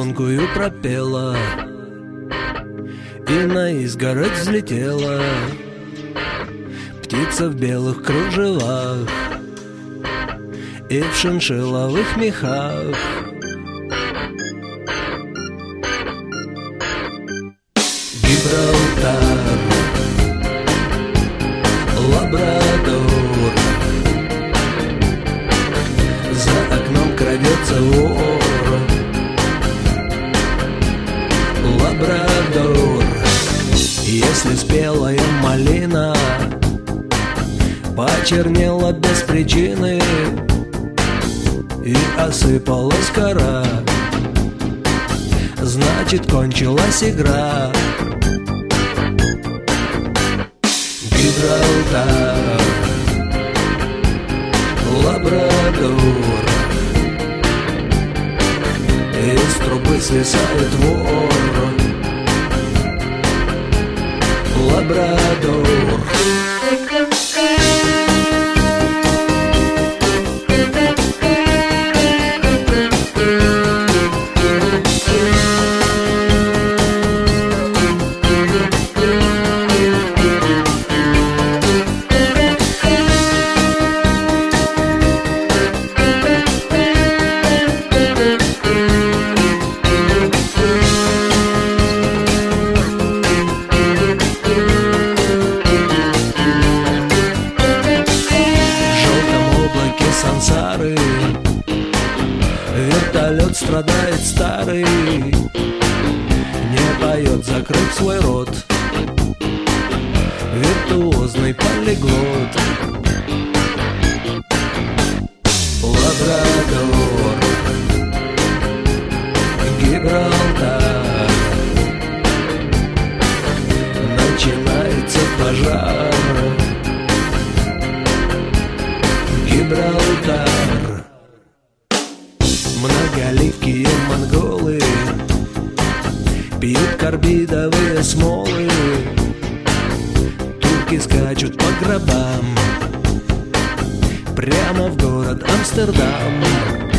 песенкую пропела и на изгородь взлетела птица в белых кружевах и в шиншилловых мехах. Гибралтар, Лабрадор, за окном крадется вор. Лабрадор, если спелая малина почернела без причины и осыпалась кора, значит, кончилась игра. Гибралтар, Лабрадор, из трубы свисает вор. Лабрадор. Сансары вертолет страдает старый, не поет, закрыв свой рот, виртуозный полиглот. Лабрадор, Гибралтар, начинается пожар. Гибралтар, многоливкие монголы пьют карбидовые смолы, турки скачут по гробам прямо в город Амстердам.